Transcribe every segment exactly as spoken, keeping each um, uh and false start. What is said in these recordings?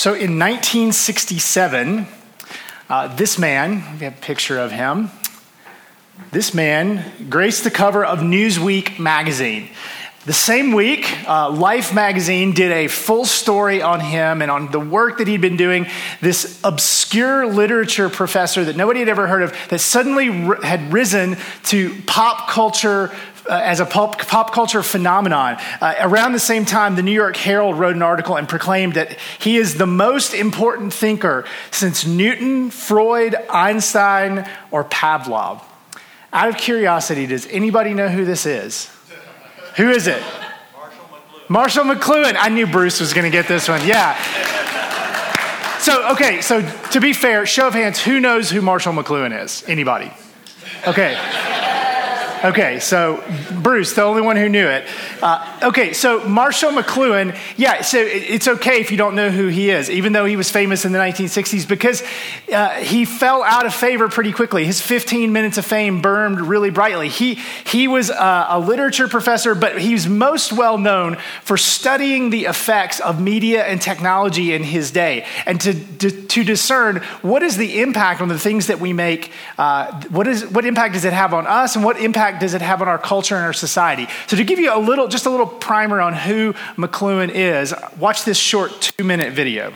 So in nineteen sixty-seven, uh, this man, we have a picture of him, this man graced the cover of Newsweek magazine. The same week, uh, Life magazine did a full story on him and on the work that he'd been doing. This obscure literature professor that nobody had ever heard of that suddenly r- had risen to pop culture uh, as a pop, pop culture phenomenon. Uh, around the same time, the New York Herald wrote an article and proclaimed that he is the most important thinker since Newton, Freud, Einstein, or Pavlov. Out of curiosity, does anybody know who this is? Who is it? Marshall McLuhan. Marshall McLuhan. I knew Bruce was going to get this one. Yeah. So, okay, so to be fair, show of hands, who knows who Marshall McLuhan is? Anybody? Okay. Okay, so Bruce, the only one who knew it. Uh, okay, so Marshall McLuhan, yeah, so it's okay if you don't know who he is, even though he was famous in the nineteen sixties, because uh, he fell out of favor pretty quickly. His fifteen minutes of fame burned really brightly. He he was a, a literature professor, but he's most well known for studying the effects of media and technology in his day, and to to, to discern what is the impact on the things that we make. Uh, what is what impact does it have on us, and what impact does it have on our culture and our society? So to give you a little, just a little primer on who McLuhan is, watch this short two-minute video.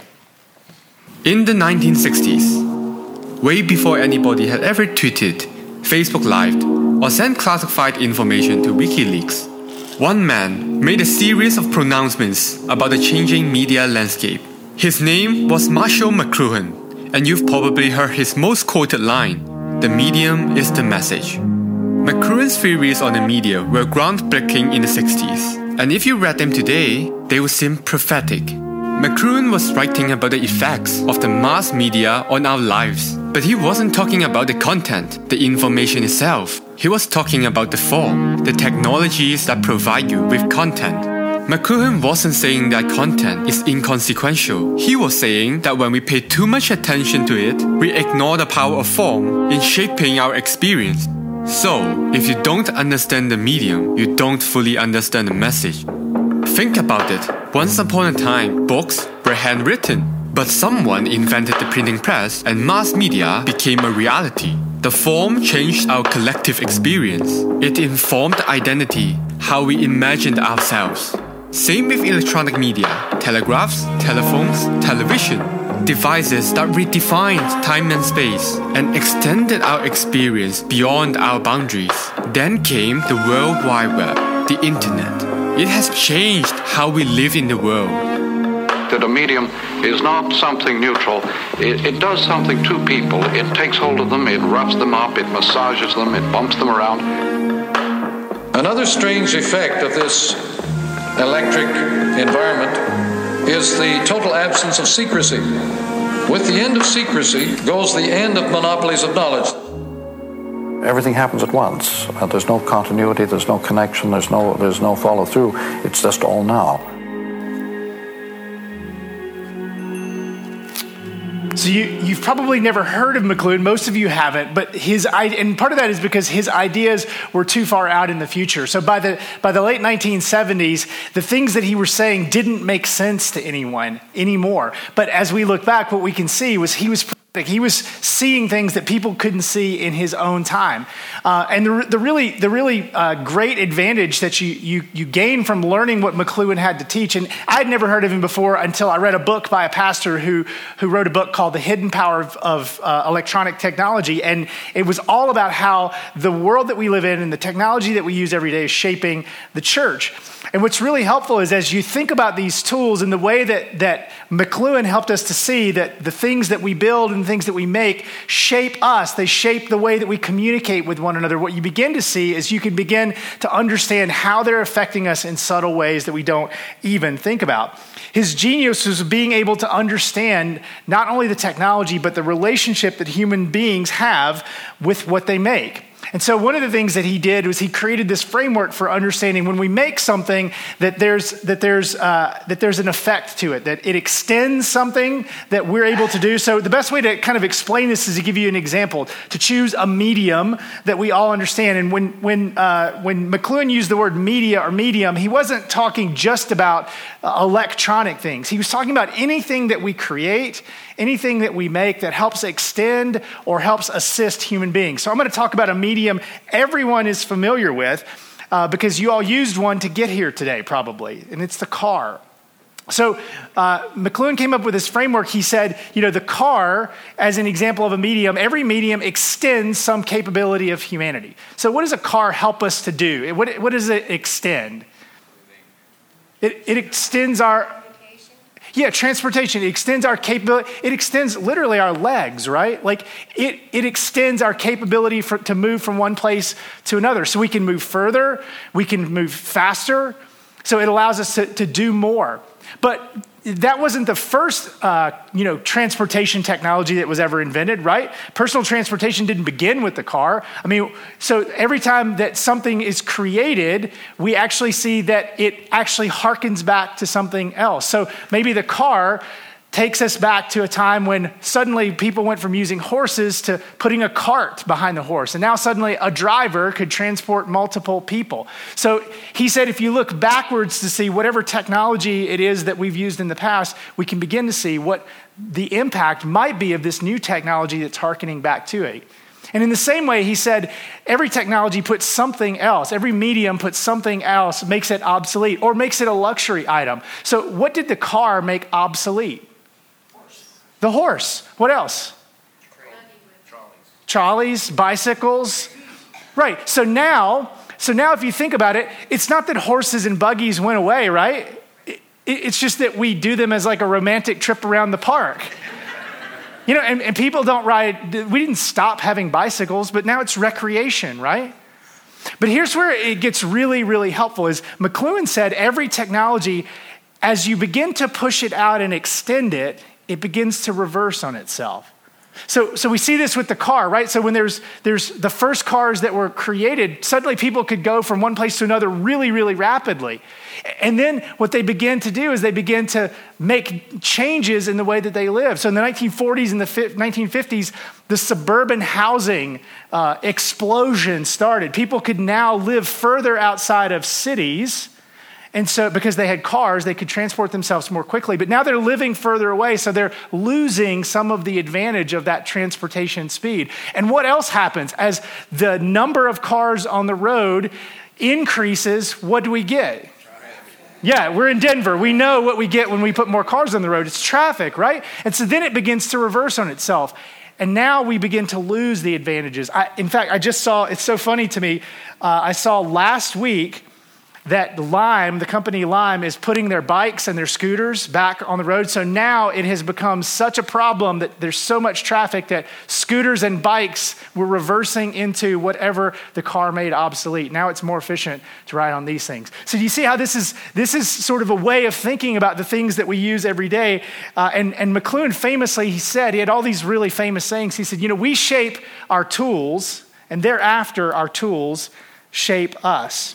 In the nineteen sixties, way before anybody had ever tweeted, Facebook Lived, or sent classified information to WikiLeaks, one man made a series of pronouncements about the changing media landscape. His name was Marshall McLuhan, and you've probably heard his most quoted line, "The medium is the message." McLuhan's theories on the media were groundbreaking in the sixties, and if you read them today, they would seem prophetic. McLuhan was writing about the effects of the mass media on our lives, but he wasn't talking about the content, the information itself. He was talking about the form, the technologies that provide you with content. McLuhan wasn't saying that content is inconsequential. He was saying that when we pay too much attention to it, we ignore the power of form in shaping our experience. So, if you don't understand the medium, you don't fully understand the message. Think about it. Once upon a time, books were handwritten, but someone invented the printing press and mass media became a reality. The form changed our collective experience. It informed identity, how we imagined ourselves. Same with electronic media, telegraphs, telephones, television. Devices that redefined time and space and extended our experience beyond our boundaries. Then came the World Wide Web, the internet. It has changed how we live in the world. That a medium is not something neutral. It, it does something to people. It takes hold of them, it roughs them up, it massages them, it bumps them around. Another strange effect of this electric environment is the total absence of secrecy. With the end of secrecy goes the end of monopolies of knowledge. Everything happens at once. Uh, there's no continuity, there's no connection, there's no there's no follow through. It's just all now. So you, you've probably never heard of McLuhan. Most of you haven't, but his and part of that is because his ideas were too far out in the future. So by the by the late nineteen seventies, the things that he was saying didn't make sense to anyone anymore. But as we look back, what we can see was he was he was seeing things that people couldn't see in his own time. Uh, and the, the really the really uh, great advantage that you, you you gain from learning what McLuhan had to teach, and I'd never heard of him before until I read a book by a pastor who who wrote a book called The Hidden Power of, of uh, Electronic Technology, and it was all about how the world that we live in and the technology that we use every day is shaping the church. And what's really helpful is as you think about these tools and the way that, that McLuhan helped us to see that the things that we build and the things that we make shape us, they shape the way that we communicate with one another. What you begin to see is you can begin to understand how they're affecting us in subtle ways that we don't even think about. His genius was being able to understand not only the technology, but the relationship that human beings have with what they make. And so one of the things that he did was he created this framework for understanding when we make something that there's that there's uh, that there's an effect to it, that it extends something that we're able to do. So the best way to kind of explain this is to give you an example, to choose a medium that we all understand. And when when uh, when McLuhan used the word media or medium, he wasn't talking just about uh, electronic things. He was talking about anything that we create, anything that we make that helps extend or helps assist human beings. So I'm going to talk about a medium everyone is familiar with uh, because you all used one to get here today probably, and it's the car. So uh, McLuhan came up with this framework. He said, you know, the car, as an example of a medium, every medium extends some capability of humanity. So what does a car help us to do? What, what does it extend? It, it extends our... Yeah, transportation. It extends our capability. It extends literally our legs, right? Like it, it extends our capability for, to move from one place to another. So we can move further, we can move faster. So it allows us to, to do more. But that wasn't the first, uh, you know, transportation technology that was ever invented, right? Personal transportation didn't begin with the car. I mean, so every time that something is created, we actually see that it actually harkens back to something else. So maybe the car takes us back to a time when suddenly people went from using horses to putting a cart behind the horse. And now suddenly a driver could transport multiple people. So he said, if you look backwards to see whatever technology it is that we've used in the past, we can begin to see what the impact might be of this new technology that's harkening back to it. And in the same way, he said, every technology puts something else, every medium puts something else, makes it obsolete or makes it a luxury item. So what did the car make obsolete? The horse. What else? Trolleys. Trolleys, bicycles. Right. So now, so now if you think about it, it's not that horses and buggies went away, right? It, it's just that we do them as like a romantic trip around the park. You know, and, and people don't ride, we didn't stop having bicycles, but now it's recreation, right? But here's where it gets really, really helpful is McLuhan said every technology, as you begin to push it out and extend it, it begins to reverse on itself. So, so we see this with the car, right? So when there's there's the first cars that were created, suddenly people could go from one place to another really, really rapidly. And then what they begin to do is they begin to make changes in the way that they live. So in the nineteen forties and the nineteen fifties, the suburban housing uh, explosion started. People could now live further outside of cities. And so because they had cars, they could transport themselves more quickly. But now they're living further away, so they're losing some of the advantage of that transportation speed. And what else happens? As the number of cars on the road increases, what do we get? Yeah, we're in Denver. We know what we get when we put more cars on the road. It's traffic, right? And so then it begins to reverse on itself. And now we begin to lose the advantages. I, in fact, I just saw, it's so funny to me, uh, I saw last week that Lime, the company Lime, is putting their bikes and their scooters back on the road. So now it has become such a problem that there's so much traffic that scooters and bikes were reversing into whatever the car made obsolete. Now it's more efficient to ride on these things. So you see how this is this is sort of a way of thinking about the things that we use every day. Uh, and, and McLuhan famously, he said, he had all these really famous sayings. He said, you know, we shape our tools, and thereafter our tools shape us.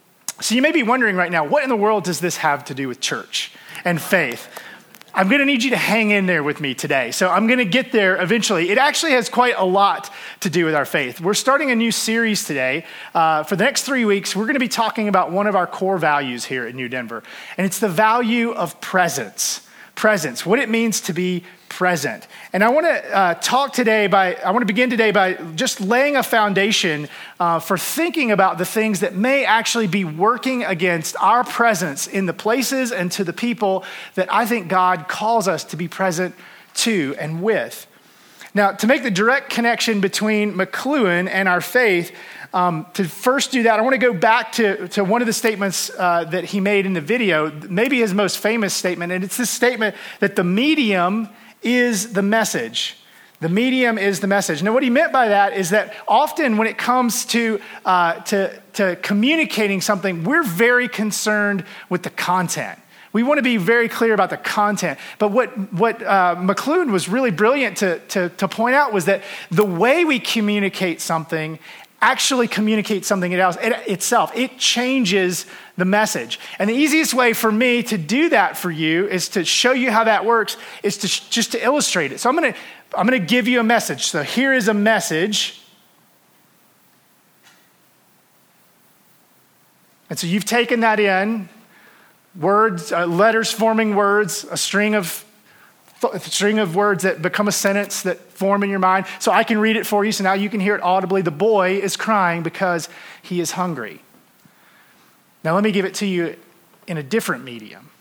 So you may be wondering right now, what in the world does this have to do with church and faith? I'm going to need you to hang in there with me today. So I'm going to get there eventually. It actually has quite a lot to do with our faith. We're starting a new series today. Uh, for the next three weeks, we're going to be talking about one of our core values here at New Denver, and it's the value of presence. Presence, what it means to be present. And I want to uh, talk today by, I want to begin today by just laying a foundation uh, for thinking about the things that may actually be working against our presence in the places and to the people that I think God calls us to be present to and with. Now, to make the direct connection between McLuhan and our faith, Um, to first do that, I want to go back to, to one of the statements uh, that he made in the video, maybe his most famous statement, and it's this statement that the medium is the message. The medium is the message. Now, what he meant by that is that often when it comes to, uh, to, to communicating something, we're very concerned with the content. We want to be very clear about the content. But what, what uh, McLuhan was really brilliant to, to, to point out was that the way we communicate something actually communicates something else it, itself. It changes the message. And the easiest way for me to do that for you is to show you how that works, is to sh- just to illustrate it. So I'm going to I'm going to give you a message. So here is a message. And so you've taken that in, words, uh, letters forming words, a string of a string of words that become a sentence that form in your mind. So I can read it for you, so now you can hear it audibly. The boy is crying because he is hungry. Now let me give it to you in a different medium.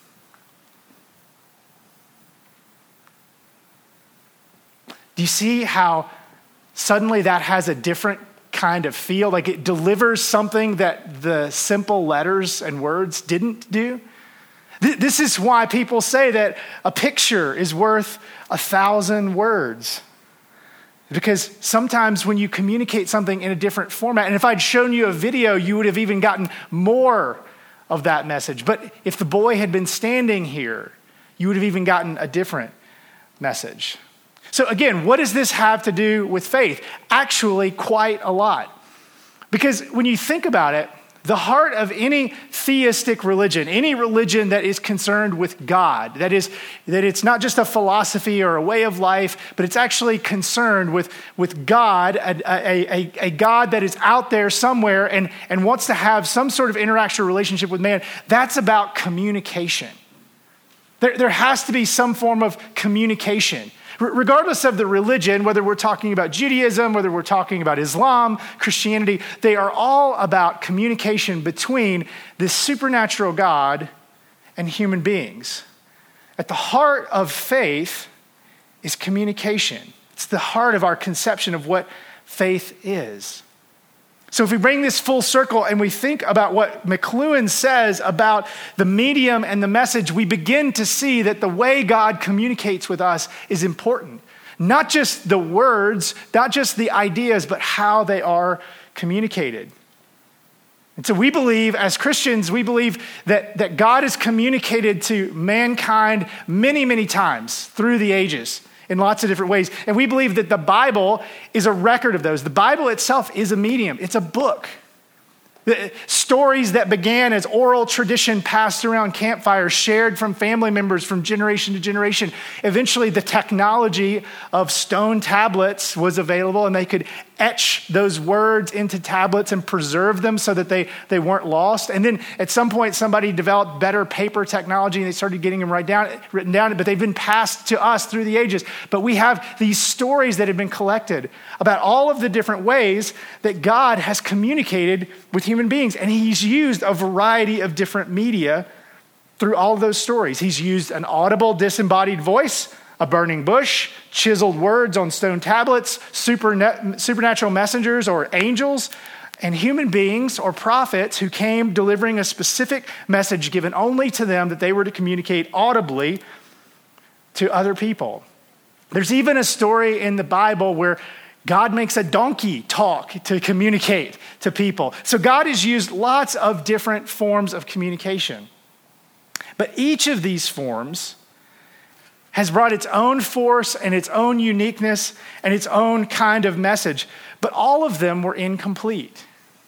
Do you see how suddenly that has a different kind of feel? Like it delivers something that the simple letters and words didn't do? This is why people say that a picture is worth a thousand words. Because sometimes when you communicate something in a different format, and if I'd shown you a video, you would have even gotten more of that message. But if the boy had been standing here, you would have even gotten a different message. So again, what does this have to do with faith? Actually, quite a lot. Because when you think about it, the heart of any theistic religion, any religion that is concerned with God, that is, that it's not just a philosophy or a way of life, but it's actually concerned with, with God, a, a, a, a God that is out there somewhere and, and wants to have some sort of interaction or relationship with man, that's about communication. There, there has to be some form of communication. Regardless of the religion, whether we're talking about Judaism, whether we're talking about Islam, Christianity, they are all about communication between this supernatural God and human beings. At the heart of faith is communication. It's the heart of our conception of what faith is. So if we bring this full circle and we think about what McLuhan says about the medium and the message, we begin to see that the way God communicates with us is important. Not just the words, not just the ideas, but how they are communicated. And so we believe, as Christians, we believe that, that God has communicated to mankind many, many times through the ages, in lots of different ways. And we believe that the Bible is a record of those. The Bible itself is a medium. It's a book. The stories that began as oral tradition passed around campfires, shared from family members from generation to generation. Eventually, the technology of stone tablets was available, and they could etch those words into tablets and preserve them so that they, they weren't lost. And then at some point, somebody developed better paper technology, and they started getting them right down, written down, but they've been passed to us through the ages. But we have these stories that have been collected about all of the different ways that God has communicated with human beings. And he's used a variety of different media through all of those stories. He's used an audible, disembodied voice, a burning bush, chiseled words on stone tablets, superne- supernatural messengers or angels, and human beings or prophets who came delivering a specific message given only to them that they were to communicate audibly to other people. There's even a story in the Bible where God makes a donkey talk to communicate to people. So God has used lots of different forms of communication. But each of these forms has brought its own force and its own uniqueness and its own kind of message. But all of them were incomplete.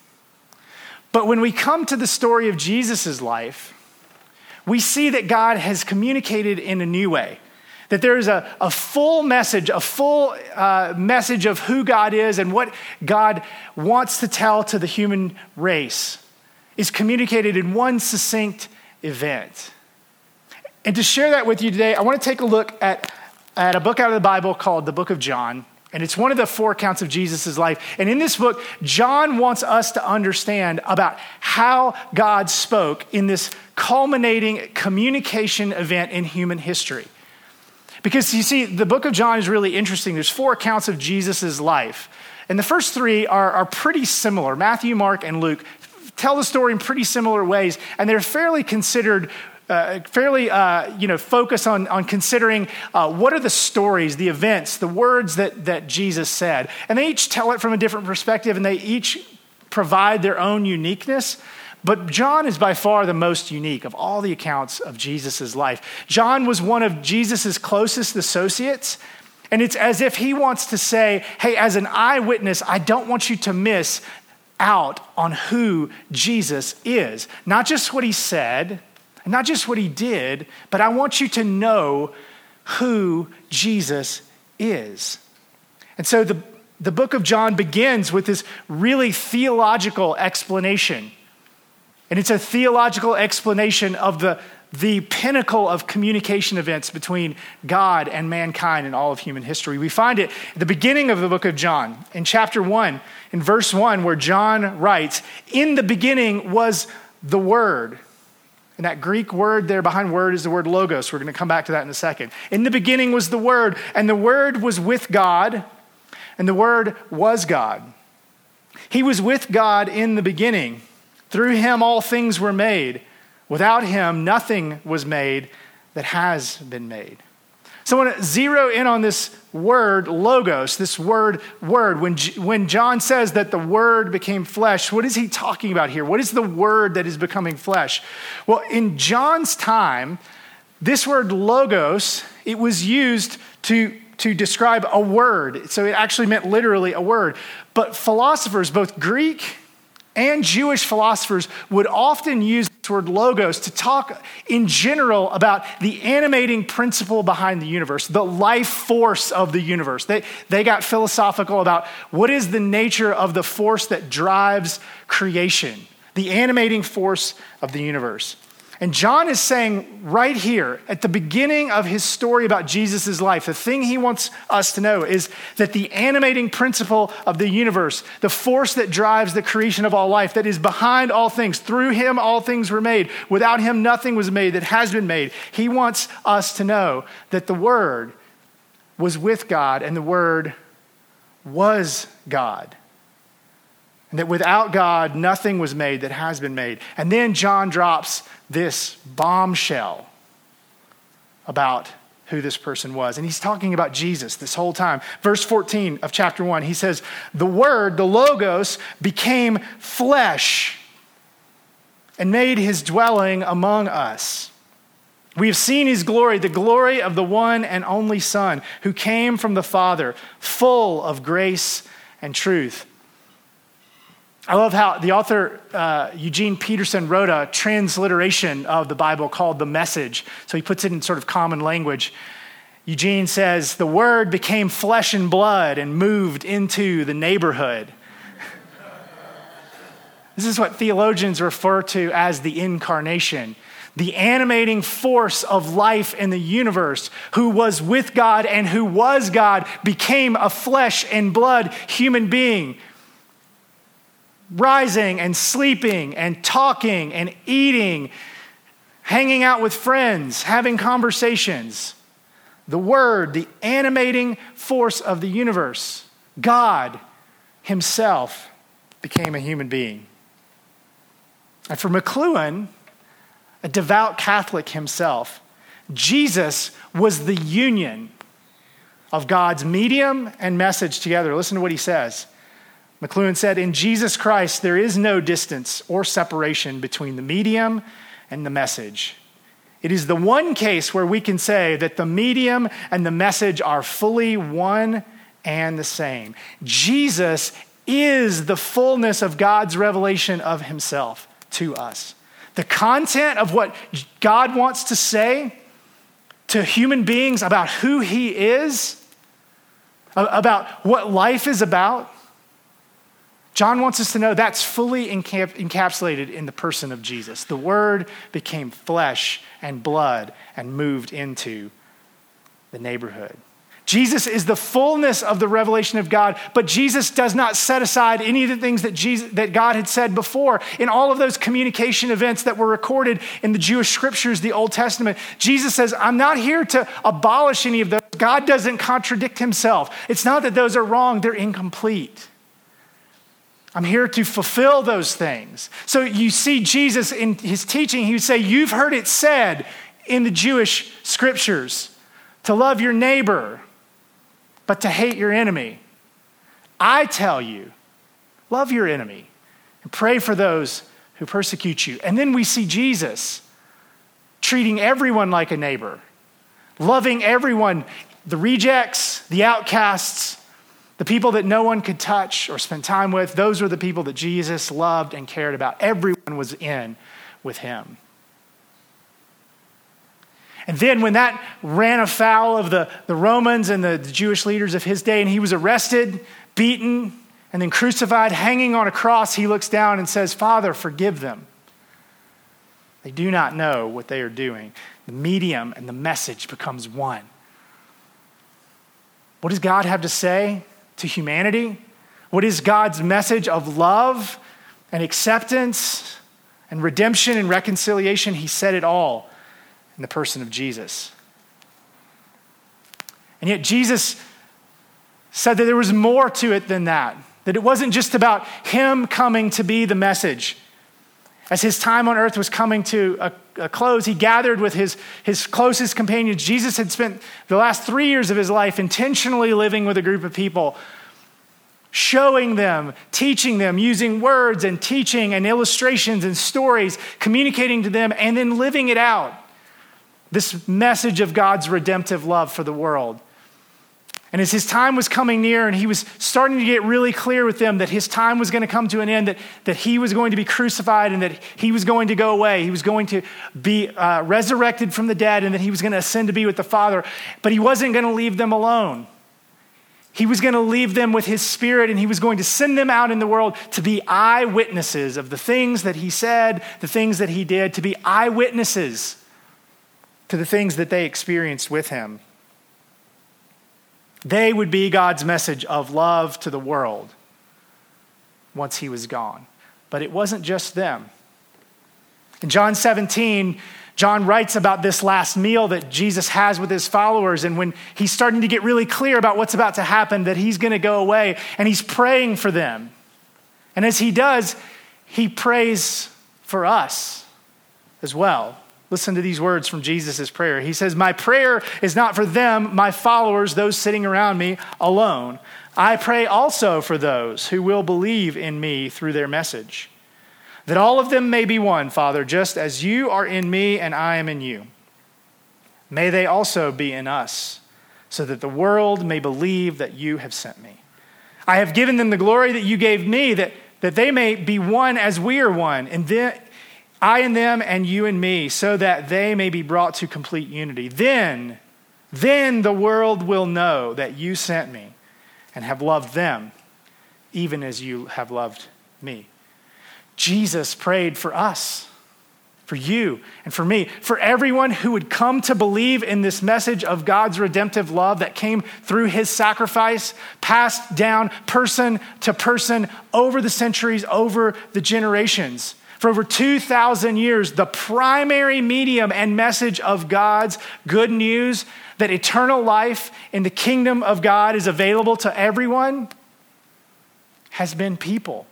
But when we come to the story of Jesus' life, we see that God has communicated in a new way. That there is a, a full message, a full uh, message of who God is and what God wants to tell to the human race is communicated in one succinct event. And to share that with you today, I want to take a look at, at a book out of the Bible called the Book of John. And it's one of the four accounts of Jesus' life. And in this book, John wants us to understand about how God spoke in this culminating communication event in human history. Because you see, the book of John is really interesting. There's four accounts of Jesus' life. And the first three are, are pretty similar. Matthew, Mark, and Luke tell the story in pretty similar ways. And they're fairly considered Uh, fairly, uh, you know, focus on, on considering uh, what are the stories, the events, the words that, that Jesus said. And they each tell it from a different perspective, and they each provide their own uniqueness. But John is by far the most unique of all the accounts of Jesus' life. John was one of Jesus' closest associates, And it's as if he wants to say, hey, as an eyewitness, I don't want you to miss out on who Jesus is. Not just what he said, not just what he did, but I want you to know who Jesus is. And so the, the book of John begins with this really theological explanation. And it's a theological explanation of the, the pinnacle of communication events between God and mankind in all of human history. We find it at the beginning of the book of John, in chapter one, in verse one, where John writes, "In the beginning was the Word." And that Greek word there behind word is the word logos. We're going to come back to that in a second. In the beginning was the Word, and the Word was with God, and the Word was God. He was with God in the beginning. Through him all things were made. Without him nothing was made that has been made. So I want to zero in on this word logos, this word word. When, when John says that the Word became flesh, what is he talking about here? What is the Word that is becoming flesh? Well, in John's time, this word logos, it was used to, to describe a word. So it actually meant literally a word. But philosophers, both Greek and Jewish philosophers, would often use this word logos to talk in general about the animating principle behind the universe, the life force of the universe. They, they got philosophical about what is the nature of the force that drives creation, the animating force of the universe. And John is saying right here at the beginning of his story about Jesus' life, the thing he wants us to know is that the animating principle of the universe, the force that drives the creation of all life, that is behind all things, through him all things were made. Without him nothing was made that has been made. He wants us to know that the Word was with God and the Word was God. And that without God, nothing was made that has been made. And then John drops this bombshell about who this person was. And he's talking about Jesus this whole time. Verse fourteen of chapter one, he says, "The Word, the Logos, became flesh and made his dwelling among us. We have seen his glory, the glory of the one and only Son, who came from the Father, full of grace and truth." I love how the author, uh, Eugene Peterson, wrote a transliteration of the Bible called The Message. So he puts it in sort of common language. Eugene says, "The Word became flesh and blood and moved into the neighborhood." This is what theologians refer to as the incarnation, the animating force of life in the universe, who was with God and who was God, became a flesh and blood human being, rising and sleeping and talking and eating, hanging out with friends, having conversations. The Word, the animating force of the universe, God himself, became a human being. And for McLuhan, a devout Catholic himself, Jesus was the union of God's medium and message together. Listen to what he says. McLuhan said, "In Jesus Christ, there is no distance or separation between the medium and the message. It is the one case where we can say that the medium and the message are fully one and the same. Jesus is the fullness of God's revelation of himself to us. The content of what God wants to say to human beings about who he is, about what life is about, John wants us to know that's fully encap- encapsulated in the person of Jesus. The Word became flesh and blood and moved into the neighborhood. Jesus is the fullness of the revelation of God, but Jesus does not set aside any of the things that Jesus, that God had said before. In all of those communication events that were recorded in the Jewish scriptures, the Old Testament, Jesus says, I'm not here to abolish any of those. God doesn't contradict himself. It's not that those are wrong, they're incomplete. I'm here to fulfill those things. So you see Jesus in his teaching, he would say, you've heard it said in the Jewish scriptures to love your neighbor, but to hate your enemy. I tell you, love your enemy and pray for those who persecute you. And then we see Jesus treating everyone like a neighbor, loving everyone, the rejects, the outcasts, the people that no one could touch or spend time with, those were the people that Jesus loved and cared about. Everyone was in with him. And then when that ran afoul of the, the Romans and the, the Jewish leaders of his day, and he was arrested, beaten, and then crucified, hanging on a cross, he looks down and says, Father, forgive them. They do not know what they are doing. The medium and the message becomes one. What does God have to say to humanity? What is God's message of love and acceptance and redemption and reconciliation? He said it all in the person of Jesus. And yet Jesus said that there was more to it than that, that it wasn't just about him coming to be the message. As his time on earth was coming to a, a close, he gathered with his, his closest companions. Jesus had spent the last three years of his life intentionally living with a group of people, showing them, teaching them, using words and teaching and illustrations and stories, communicating to them, and then living it out. This message of God's redemptive love for the world. And as his time was coming near and he was starting to get really clear with them that his time was going to come to an end, that, that he was going to be crucified and that he was going to go away. He was going to be uh, resurrected from the dead and that he was going to ascend to be with the Father. But he wasn't going to leave them alone. He was going to leave them with his Spirit, and he was going to send them out in the world to be eyewitnesses of the things that he said, the things that he did, to be eyewitnesses to the things that they experienced with him. They would be God's message of love to the world once he was gone. But it wasn't just them. In John seventeen, John writes about this last meal that Jesus has with his followers, and when he's starting to get really clear about what's about to happen, that he's going to go away, and he's praying for them. And as he does, he prays for us as well. Listen to these words from Jesus' prayer. He says, my prayer is not for them, my followers, those sitting around me alone. I pray also for those who will believe in me through their message, that all of them may be one, Father, just as you are in me and I am in you. May they also be in us, so that the world may believe that you have sent me. I have given them the glory that you gave me, that, that they may be one as we are one, and then I and them and you and me, so that they may be brought to complete unity. Then, then the world will know that you sent me and have loved them, even as you have loved me. Jesus prayed for us, for you and for me, for everyone who would come to believe in this message of God's redemptive love that came through his sacrifice, passed down person to person over the centuries, over the generations. For over two thousand years, the primary medium and message of God's good news that eternal life in the kingdom of God is available to everyone has been people.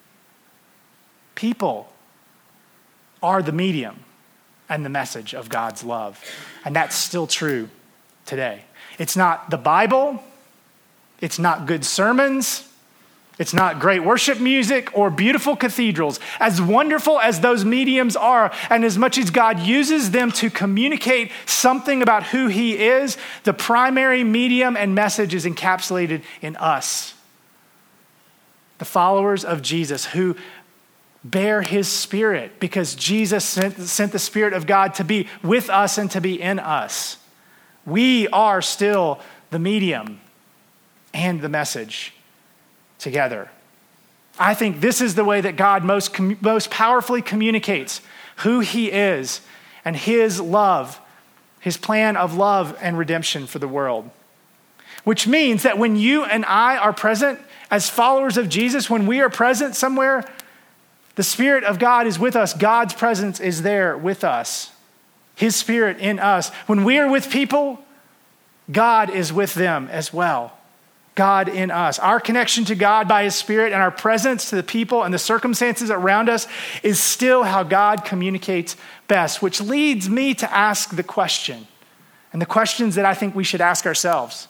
People are the medium and the message of God's love. And that's still true today. It's not the Bible. It's not good sermons. It's not great worship music or beautiful cathedrals. As wonderful as those mediums are, and as much as God uses them to communicate something about who he is, the primary medium and message is encapsulated in us, the followers of Jesus who bear his Spirit, because Jesus sent, sent the Spirit of God to be with us and to be in us. We are still the medium and the message together. I think this is the way that God most, most powerfully communicates who he is and his love, his plan of love and redemption for the world. Which means that when you and I are present as followers of Jesus, when we are present somewhere, the Spirit of God is with us. God's presence is there with us. His Spirit in us. When we are with people, God is with them as well. God in us. Our connection to God by his Spirit and our presence to the people and the circumstances around us is still how God communicates best, which leads me to ask the question, and the questions that I think we should ask ourselves.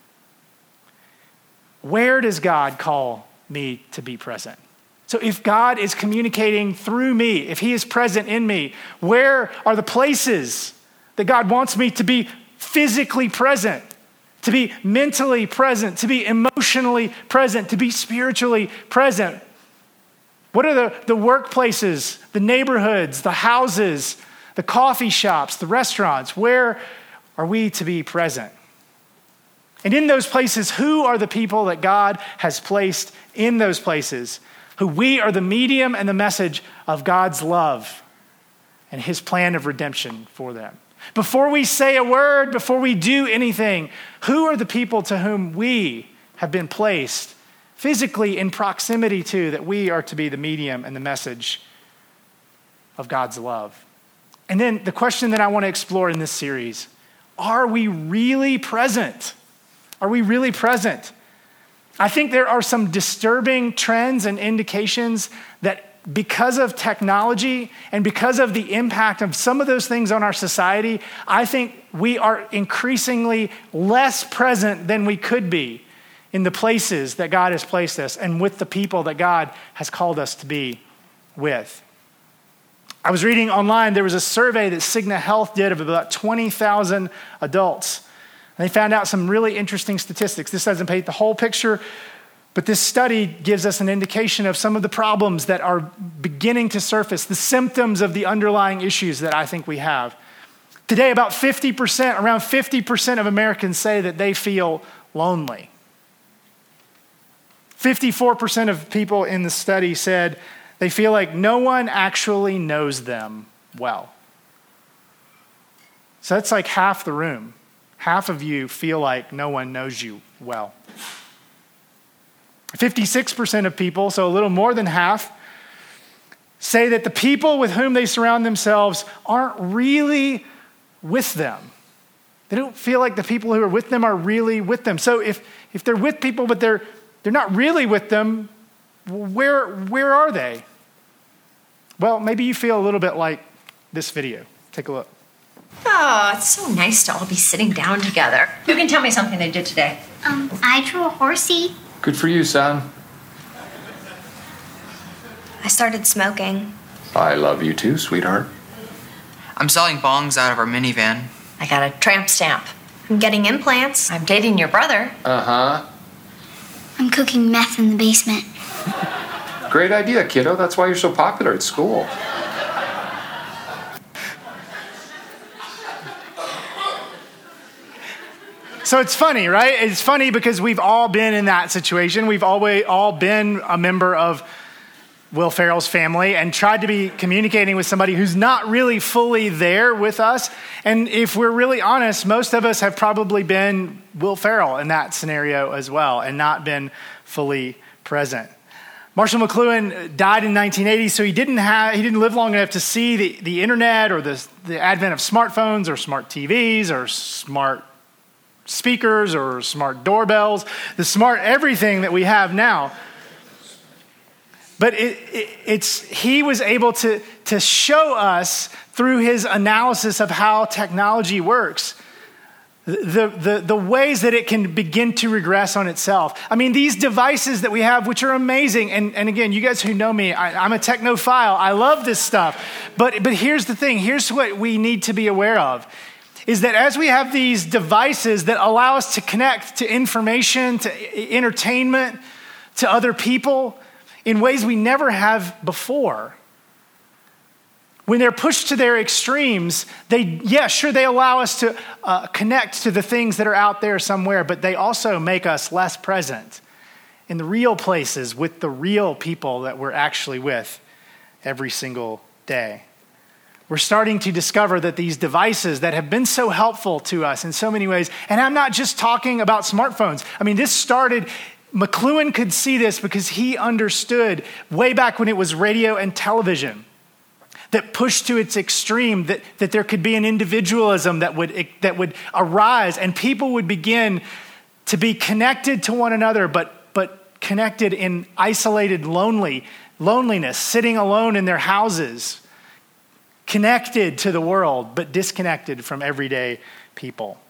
Where does God call me to be present? So if God is communicating through me, if he is present in me, where are the places that God wants me to be physically present, to be mentally present, to be emotionally present, to be spiritually present? What are the, the workplaces, the neighborhoods, the houses, the coffee shops, the restaurants? Where are we to be present? And in those places, who are the people that God has placed in those places? Who we are the medium and the message of God's love and his plan of redemption for them. Before we say a word, before we do anything, who are the people to whom we have been placed physically in proximity to, that we are to be the medium and the message of God's love? And then the question that I want to explore in this series, are we really present? Are we really present? I think there are some disturbing trends and indications that because of technology and because of the impact of some of those things on our society, I think we are increasingly less present than we could be in the places that God has placed us and with the people that God has called us to be with. I was reading online, there was a survey that Cigna Health did of about twenty thousand adults. And they found out some really interesting statistics. This doesn't paint the whole picture, but this study gives us an indication of some of the problems that are beginning to surface, the symptoms of the underlying issues that I think we have. Today, about fifty percent, around fifty percent of Americans say that they feel lonely. fifty-four percent of people in the study said they feel like no one actually knows them well. So that's like half the room. Half of you feel like no one knows you well. fifty-six percent of people, so a little more than half, say that the people with whom they surround themselves aren't really with them. They don't feel like the people who are with them are really with them. So if, if they're with people, but they're they're not really with them, where, where are they? Well, maybe you feel a little bit like this video. Take a look. Oh, it's so nice to all be sitting down together. Who can tell me something they did today? Um, I drew a horsey. Good for you, son. I started smoking. I love you too, sweetheart. I'm selling bongs out of our minivan. I got a tramp stamp. I'm getting implants. I'm dating your brother. Uh-huh. I'm cooking meth in the basement. Great idea, kiddo. That's why you're so popular at school. So it's funny, right? It's funny because we've all been in that situation. We've always all been a member of Will Ferrell's family and tried to be communicating with somebody who's not really fully there with us. And if we're really honest, most of us have probably been Will Ferrell in that scenario as well and not been fully present. Marshall McLuhan died in nineteen eighty, so he didn't have he didn't live long enough to see the, the internet or the, the advent of smartphones or smart T Vs or smart speakers or smart doorbells, the smart everything that we have now. But it, it, it's he was able to, to show us through his analysis of how technology works, the, the, the ways that it can begin to regress on itself. I mean, these devices that we have, which are amazing, and, and again, you guys who know me, I, I'm a technophile. I love this stuff. But, but here's the thing. Here's what we need to be aware of, is that as we have these devices that allow us to connect to information, to entertainment, to other people in ways we never have before, when they're pushed to their extremes, they, yeah, sure, they allow us to uh, connect to the things that are out there somewhere, but they also make us less present in the real places with the real people that we're actually with every single day. We're starting to discover that these devices that have been so helpful to us in so many ways, and I'm not just talking about smartphones. I mean, this started, McLuhan could see this because he understood way back when it was radio and television that pushed to its extreme, that, that there could be an individualism that would, that would arise and people would begin to be connected to one another, but, but connected in isolated lonely, loneliness, sitting alone in their houses, connected to the world, but disconnected from everyday people.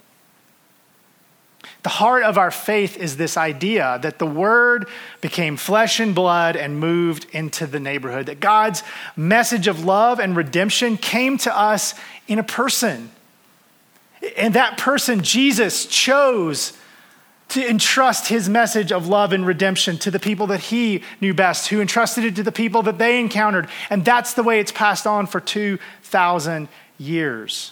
The heart of our faith is this idea that the Word became flesh and blood and moved into the neighborhood, that God's message of love and redemption came to us in a person. And that person, Jesus, chose to entrust his message of love and redemption to the people that he knew best, who entrusted it to the people that they encountered. And that's the way it's passed on for two thousand years.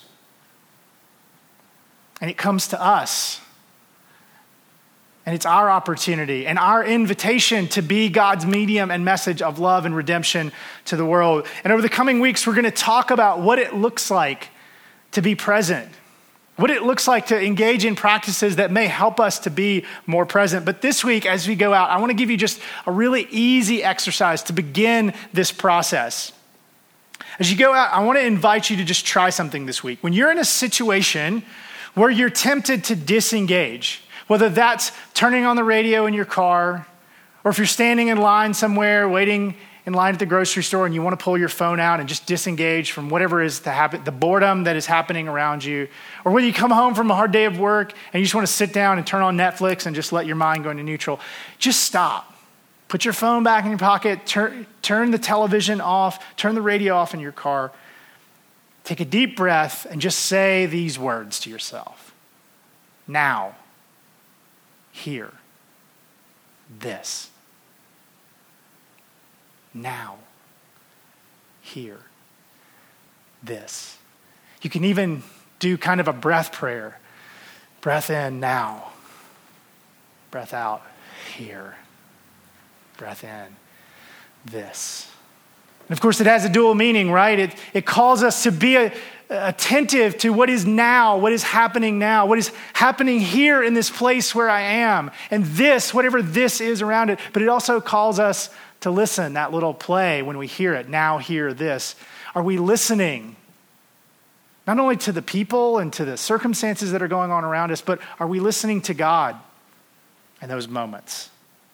And it comes to us. And it's our opportunity and our invitation to be God's medium and message of love and redemption to the world. And over the coming weeks, we're going to talk about what it looks like to be present, what it looks like to engage in practices that may help us to be more present. But this week, as we go out, I want to give you just a really easy exercise to begin this process. As you go out, I want to invite you to just try something this week. When you're in a situation where you're tempted to disengage, whether that's turning on the radio in your car, or if you're standing in line somewhere, waiting in line at the grocery store and you want to pull your phone out and just disengage from whatever is to happen, the boredom that is happening around you, or when you come home from a hard day of work and you just want to sit down and turn on Netflix and just let your mind go into neutral, just stop. Put your phone back in your pocket, turn, turn the television off, turn the radio off in your car. Take a deep breath and just say these words to yourself. Now, here, this. Now, here, this. You can even do kind of a breath prayer. Breath in, now. Breath out, here. Breath in, this. And of course, it has a dual meaning, right? It, it calls us to be a, attentive to what is now, what is happening now, what is happening here in this place where I am, and this, whatever this is around it. But it also calls us to listen, that little play when we hear it, now hear this. Are we listening? Not only to the people and to the circumstances that are going on around us, but are we listening to God in those moments?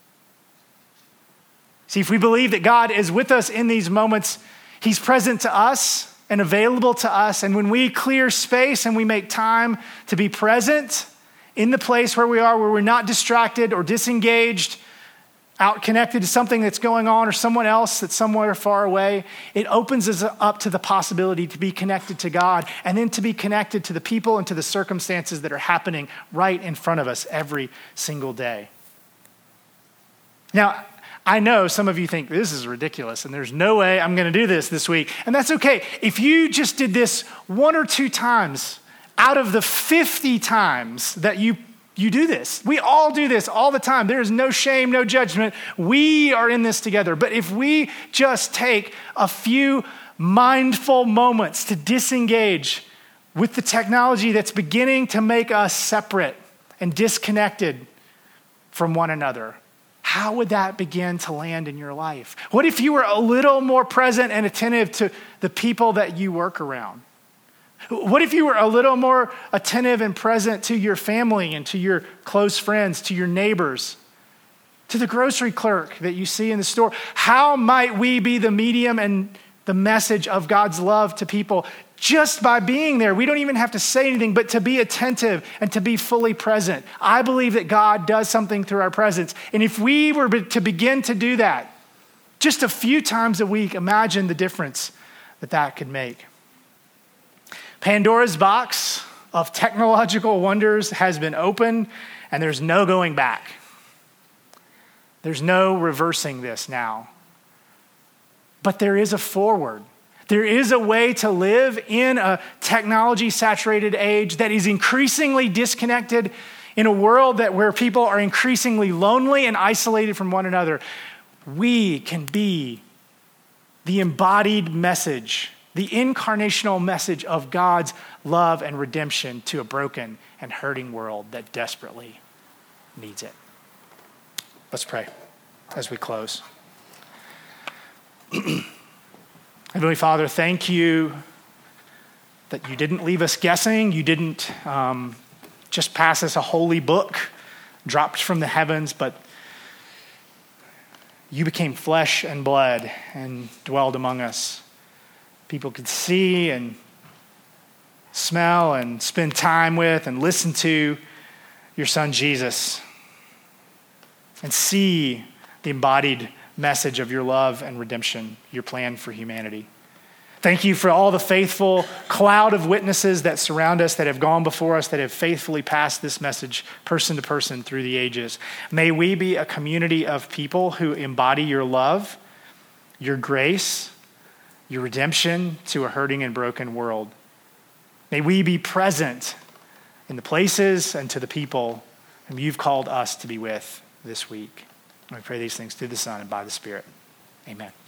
See, if we believe that God is with us in these moments, he's present to us and available to us. And when we clear space and we make time to be present in the place where we are, where we're not distracted or disengaged, out connected to something that's going on or someone else that's somewhere far away, it opens us up to the possibility to be connected to God and then to be connected to the people and to the circumstances that are happening right in front of us every single day. Now, I know some of you think this is ridiculous and there's no way I'm going to do this this week. And that's okay. If you just did this one or two times out of the fifty times that you You do this. We all do this all the time. There is no shame, no judgment. We are in this together. But if we just take a few mindful moments to disengage with the technology that's beginning to make us separate and disconnected from one another, how would that begin to land in your life? What if you were a little more present and attentive to the people that you work around? What if you were a little more attentive and present to your family and to your close friends, to your neighbors, to the grocery clerk that you see in the store? How might we be the medium and the message of God's love to people just by being there? We don't even have to say anything, but to be attentive and to be fully present. I believe that God does something through our presence. And if we were to begin to do that just a few times a week, imagine the difference that that could make. Pandora's box of technological wonders has been opened, and there's no going back. There's no reversing this now. But there is a forward. There is a way to live in a technology-saturated age that is increasingly disconnected, in a world that where people are increasingly lonely and isolated from one another. We can be the embodied message, the incarnational message of God's love and redemption to a broken and hurting world that desperately needs it. Let's pray as we close. Heavenly Father, thank you that you didn't leave us guessing. You didn't um, just pass us a holy book dropped from the heavens, but you became flesh and blood and dwelled among us. People could see and smell and spend time with and listen to your son Jesus and see the embodied message of your love and redemption, your plan for humanity. Thank you for all the faithful cloud of witnesses that surround us, that have gone before us, that have faithfully passed this message person to person through the ages. May we be a community of people who embody your love, your grace, your redemption to a hurting and broken world. May we be present in the places and to the people whom you've called us to be with this week. We pray these things through the Son and by the Spirit. Amen.